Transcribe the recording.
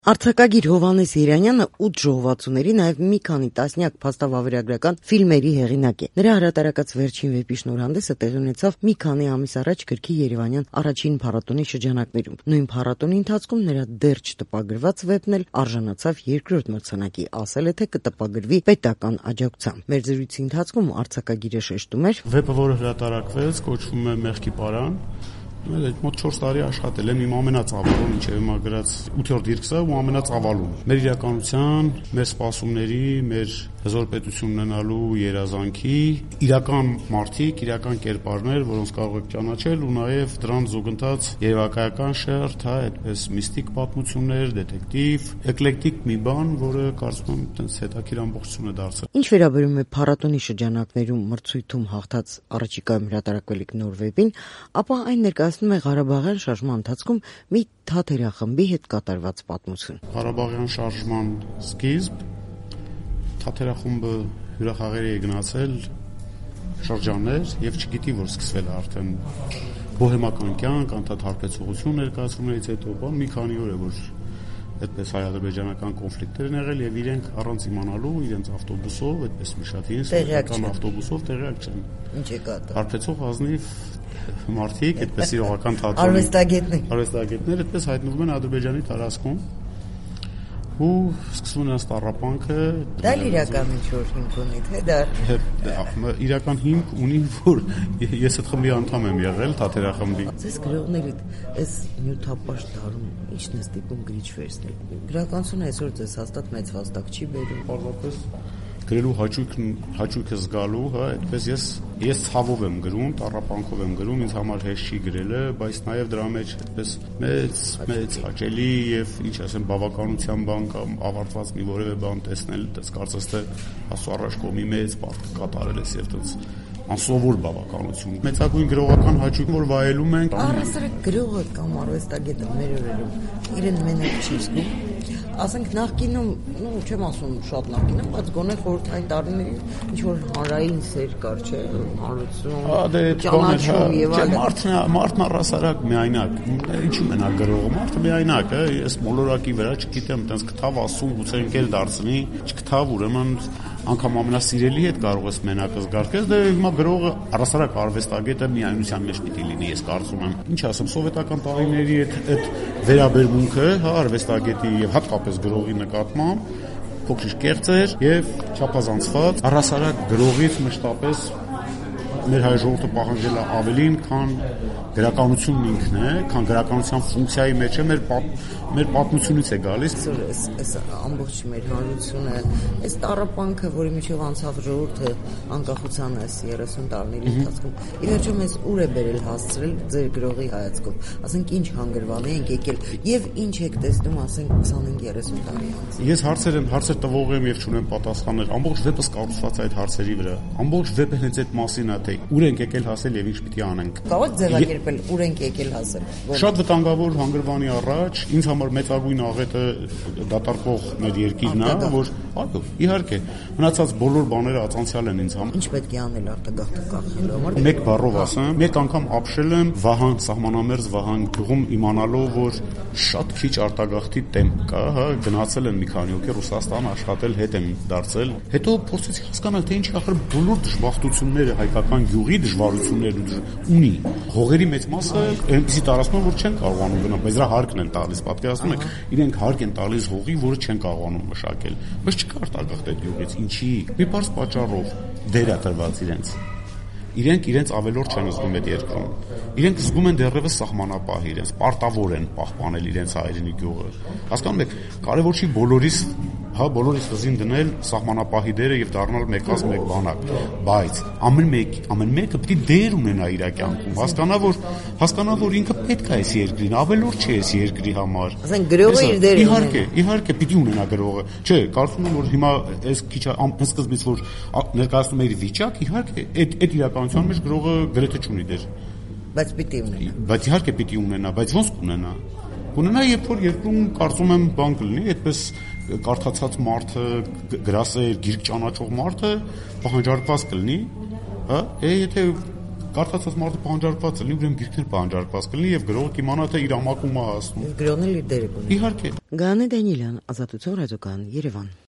Արձակագիր Հովհաննես Երանյանը 8 ժողովածուների, նաև մի քանի տասնյակ փաստավավերագրական ֆիլմերի հեղինակ է։ Նրա հրատարակած վերջին վեպի շնորհանդեսը տեղի ունեցավ մի քանի ամիս առաջ գրքի Երևանյան առաջին փառատոնի շրջանակներում։ Նույն փառատոնի ընթացքում նրա դեռ չտպագրված վեպն էլ արժանացավ երկրորդ մրցանակի, ասել է, թե կտպագրվի պետական աջակցությամբ։ Մեր զրույցի ընթացքում արձակագիրը շեշտում էր. Վեպը, որը հրատարակվեց, կոչվում է Մեղքի պարան։ Մոտ 4 տարի աշխատել եմ իմ ամենածավալուն, ինչեւ հիմա գրած 8-րդ դիրքս է ու ամենածավալուն։ Մեր իրականության, մեր սպասումների, մեր հզոր պետություն ունենալու երազանքի իրական մարդիկ, իրական կերպարներ, որոնց կարող եք ճանաչել ու նաև դրան զուգընթաց երևակայական շերտ, այդպես միստիկ պատմություններ, դետեկտիվ, էկլեկտիկ մի բան, որը կարծում եմ այդպես հետաքրքիր ամբողջություն է դարձել։ Ինչ վերաբերում է փառատոնի շրջանակներում մրցույթում հաղթած առաջիկայում հրատարակվելիք նոր վեպին, ապա այն ներկայացնում է Ղարաբաղյան շարժման ընթացքում մի թատերախմբի հետ կատարված պատմություն։ Ղարաբաղյան շարժման սկիզբ թատերախումբը հյուրախաղերի է գնացել շրջաններ եւ չգիտի, որ սկսվել է արդեն բոհեմական կյանք, անդադարբեցողություն ներկայացումներից հետո, բան մի քանի օր է, որ այդպես հայ-ադրբեջանական կոնֆլիկտներ են եղել եւ իրենք առանց իմանալու իրենց ավտոբուսով, այդպես մի շատ ինստիտուտական ավտոբուսով տեղյակ չեն։ Ինչ է կատարվում։ Հարբեցող ազնիվ մարդիկ, այդպես իրողական թատրոնի արվեստագետներ այդպես հայտնվում են Ադրբեջանի տարածքում ու սկսվում է տառապանքը։ Դա իրական ինչ-որ հիմք ունի, թե դա իրական հիմք ունի, որ ես այդ խմբի անդամ եմ եղել, թատերախմբի։ Ձեզ գրողներիդ այս նյութապաշտ դարում ի՞նչն է ստիպում գրիչ վերցնել։ Գրականությունը այսօր ձեզ հաստատ մեծ վաստակ չի բերում։ Պարզապես գրելու հաճույքը զգալու, այդպես ես ցավով եմ գրում, տառապանքով եմ գրում, ինձ համար հեշտ չի գրելը, բայց նաև դրա մեջ այդպես մեծ հաճելի եւ ինչ ասեմ բավականության բան կամ ավարտված մի որևէ բան տեսնել, դες կարծես թե ասու առաջ կողմի մեծ պարտք կատարել ես եւ դες անսովոր բավականություն։ Մեծագույն գրողական հաճույք, որ վայելում ենք։ Առհասարակ գրողը կամ արվեստագետը մեր օրերում իրեն մենակ չի զգում։ Ասենք նախկինում, չեմ ասում շատ նախկինում, բայց գոնե խորհրդային տարիներին ինչ որ հանրային սեր կար, չէ՞, հանրություն, ճանաչում եւ այլն։ Մարդն առհասարակ միայնակ, ինչու մենակ գրողը, մարդը միայնակ է, ես մոլորակի վրա չգիտեմ, այտենց կթավ ասում, գուցե ընկել դարձնի, չկթավ, ուրեմն անգամ ամենասիրելի հետ կարող ես մենակը զգարկես, դե հիմա գրողը առհասարակ արվեստագետը միայնության մեջ պիտի լինի, ես կարծում եմ։ Ինչ ասեմ, սովետական տարիների այդ վերաբերմունքը, արվեստագետի եւ հատկապես գրողի նկատմամբ փոքրիշ կեղծ էր եւ չափազանցված, առհասարակ գրողից մշտապես մեր հայ ժողովուրդը պահանջել է ավելին, քան գրականությունն ինքն է, քան գրականության ֆունկցիայի մեջ է, մեր պատմությունից է գալիս։ Այս ամբողջ մեր հանրությունը, այս տառապանքը, որի միջով անցավ ժողովուրդը անկախության այս 30 տարիների ընթացքում, ի վերջո մեզ ուր է բերել հասցրել ձեր գրողի հայացքով։ Ասենք ինչ հանգրվանի ենք եկել եւ ինչ եք տեսնում, ասենք 25-30 տարի անց։ Ես հարցեր տվող եմ եւ չունեմ պատասխաններ։ Ամբողջ վեպը կառուցված է այդ հարցերի վրա։ Ամբողջ վեպը հենց այդ մասին է, թե ուր ենք եկել հասել եւ ինչ պիտի անենք։ Կարող ձևակերպել ուր ենք եկել հասել։ Շատ վտանգավոր հանգրվանի առաջ ինձ համար մեծագույն աղետը դատարկող մեր երկիրն է, որ այո, իհարկե, մնացած բոլոր բաները ածանցյալ են ինձ համար։ Ինչ պետք է անել արտագաղթը կանխելու համար։ Մեկ բառով ասեմ, մեկ անգամ ապշել եմ Վահան, սահմանամերձ Վահան գյուղում իմանալով, որ շատ քիչ արտագաղթի տեմպ կա, գնացել են մի քանի հոգի Ռուսաստան աշխատել, հետ են դարձել։ Հետո փորձեցի հասկանալ, թե ինչ ախր բոլոր դժբախտությունները հայկական գյուղի դժվարությունները ունի։ Հողերի մեծ մասը այնպեսի տարածքում որ չեն կարողանում գնալ, բայց դրա հարկն են տալիս, պատկերացնում եք, իրենք հարկ են տալիս հողի, որը չեն կարողանում մշակել։ Բայց չկա արտագաղթ այդ գյուղից, ինչի։ Մի բարձ պատճառով դեր է տրված իրենց։ Իրենք իրենց ավելորդ չեն զգում այդ երկրում։ Իրենք զգում են դեռևս սահմանապահ իրենց, պարտավոր են պահպանել իրենց հայրենի գյուղը։ Հասկանում եք, կարևոր չի բոլորիս վզին դնել սահմանապահի դերը եւ դառնալ մեկած մեկ բանակ, բայց ամեն մեկը պետք է դեր ունենա իր կյանքում, հասկանա որ ինքը պետք է այս երկրին, ավելորդ չէ այս երկրի համար։ Ասենք գրողը իր դերը իհարկե պիտի ունենա գրողը։ Չէ, կարծում եմ որ հիմա այս քիչ սկզբից որ ներկայացնում է իր վիճակ, իհարկե այդ իրականության մեջ գրողը գրեթե չունի դեր։ Բայց պիտի ունենա։ Բայց իհարկե պիտի ունենա, բայց ոնց կունենա։ Կունենա, երբ որ երկրում կարծում եմ բան կլինի, այդպես կարդացած մարդը, գրասեր, գիրք ճանաչող մարդը պահանջարկված կլինի, եթե Կարդացած մարդը պահանջարկված կլինի, ուրեմն գիրքն էլ պահանջարկված կլինի եւ գրողը կիմանա թե իր ամակում է հասնում։ Գրողն էլ իր դերը կունի։ Իհարկե։ Գանե Դանիելյան, Ազատություն ռադիոկայան, Երևան։